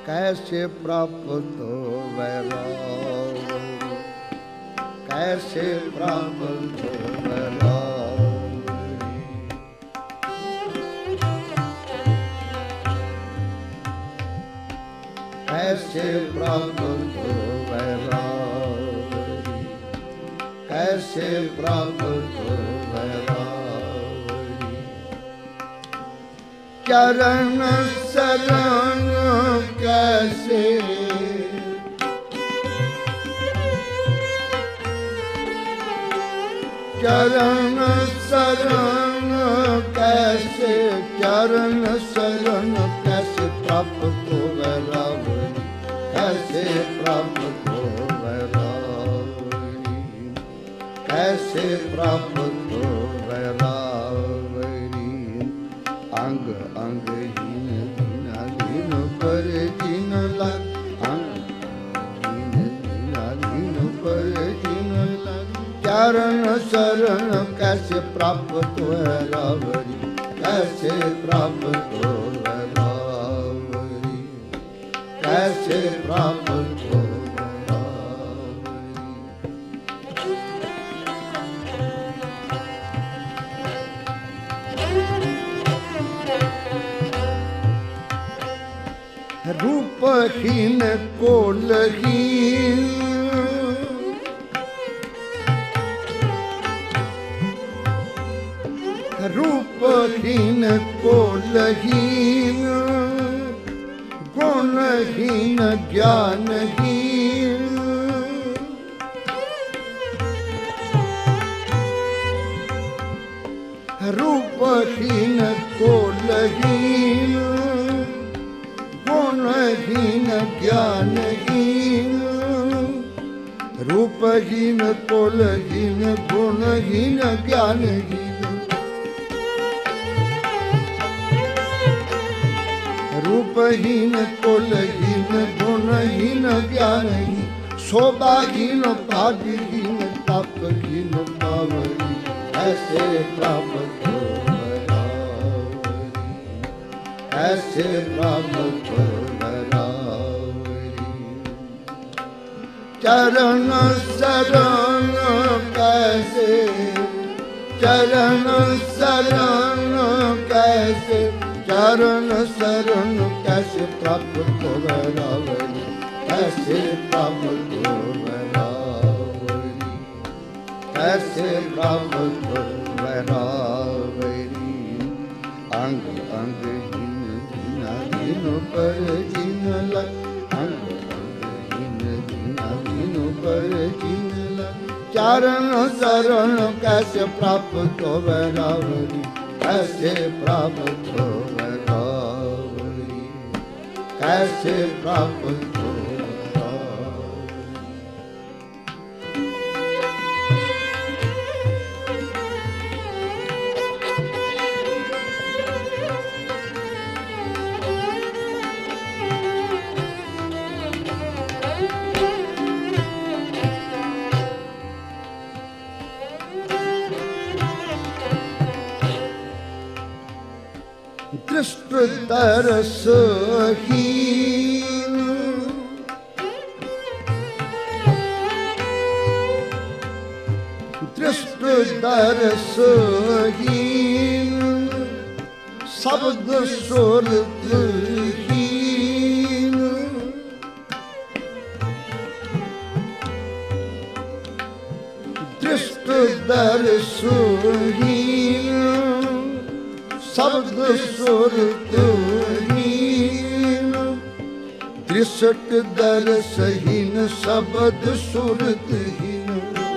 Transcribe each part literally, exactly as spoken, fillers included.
कैसे प्राप्त हो वैराग, कैसे प्राप्त हो वैराग, कैसे प्राप्त हो वैराग, कैसे प्राप्त हो वैराग। चरण शरण कैसे, चरण शरण कैसे, चरण शरण कैसे प्राप्त हो वैराग, कैसे प्राप्त हो वैराग, कैसे प्राप्त हो वैराग। अंग अंग हीन दीना दीन पर दीन लग, अंग दीन दीना दीन पर दीन लग। चरण शरण कैसे प्राप्त हो रावरी, कैसे प्राप्त हो रावरी, कैसे प्राप्त हो रूपहीन कोलहीन, रूपहीन कोलहीन, गुणहीन ज्ञानहीन, रूपहीन कोलहीन, गुणहीन ज्ञानहीन, रूपहीन कुलहीन गुणहीन ज्ञानहीन, रूपहीन कुलहीन गुणहीन ज्ञानहीन, शोभाहीन भाग्यहीन तपहीन पावनी, ऐसे प्राप्त हो वैरागी, ऐसे प्राप्त हो वैरागी। चरण शरण कैसे, चरण शरण कैसे, चरण शरण कैसे प्राप्त हो वैरागी, कैसे प्राप्त हो वैरागी, कैसे प्राप्त हो वैरागी। अंग अंग हीन दीना दीन पर दीन लग, अंग अंग हीन दीना दीन पर दीन लग। चरण शरण कैसे प्राप्त हो वैरागी, कैसे प्राप्त हो वैरागी, कैसे प्राप्त हो। दृष्ट तरसहीन, दृष्ट तरसहीन, शब्द सुरतहीन, दृष्ट तरसहीन, शब्द सुरतहीन, दृष्ट दर्शहीन शब्द सुरतहीन,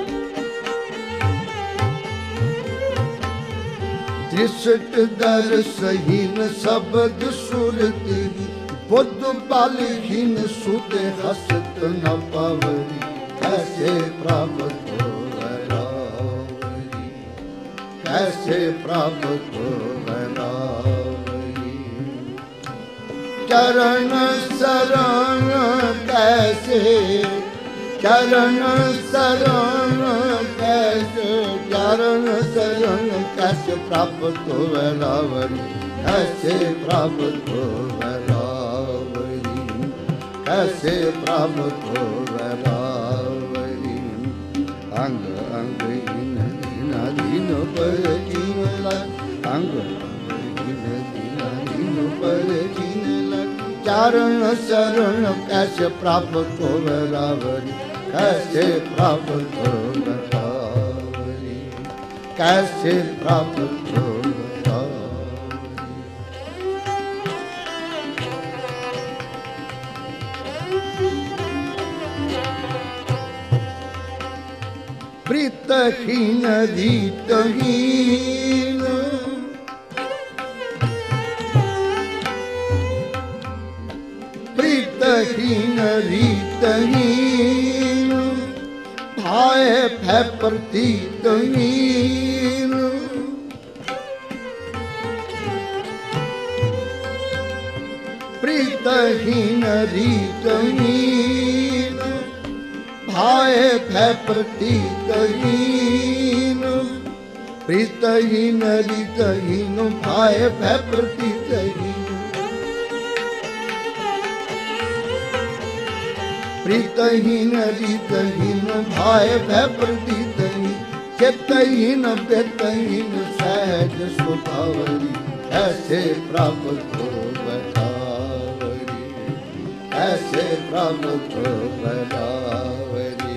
दृष्ट दर्शहीन शब्द सुरतहीन, बुद्ध बालहीन सुध हसत न पावरी, कैसे प्राप्त हो वैरागी, कैसे प्राप्त हो वैरागी। चरण शरण कैसे, चरण शरण कैसे, चरण शरण कैसे प्राप्त हो वैरागी, कैसे प्राप्त हो वैरागी, कैसे प्राप्त हो वैरावरी। अंग अंग हीन दीना दीन पर जीन लग, अंग अंग हीन दीना दीन पर जीन लग। चरण शरण कैसे प्राप्त हो वैरावरी, कैसे प्राप्त हो वैरावरी, कैसे प्राप्त हो वैरावरी। प्रीतहीन रीतहीन, प्रीतहीन रीतहीन, भाए भय प्रतीतहीन। प्रीतहीन रीतहीन, भाए भय प्रतीतहीन। प्रीतहीन रीतहीन, भाए भय प्रतीतहीन। प्रीतहीन रीतहीन, भाए भय प्रतीतहीन। चित्तहीन बेतहीन, सहज सुखावरी, ऐसे प्राप्त हो वैरावरी, ऐसे प्राप्त हो वैरावरी।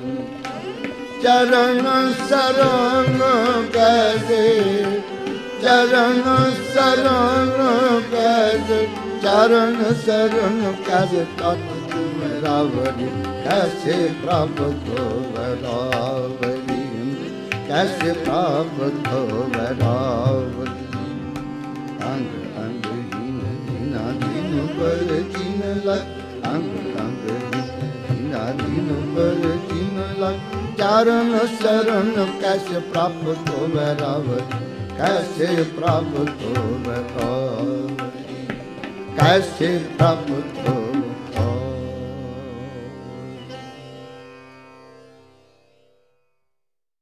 चरण शरण कैसे, चरण शरण कैसे, चरण शरण कैसे प्राप्त हो वैरावरी, कैसे प्राप्त हो वैरावरी, कैसे प्राप्त हो वैरावरी। अंग अंग हीन दीना दीन पर जीन लग, अंग अंग दीना दीन पर जीन लग। चरण शरण कैसे प्राप्त हो वैरावरी, कैसे प्राप्त हो वैरावरी, कैसे प्राप्त हो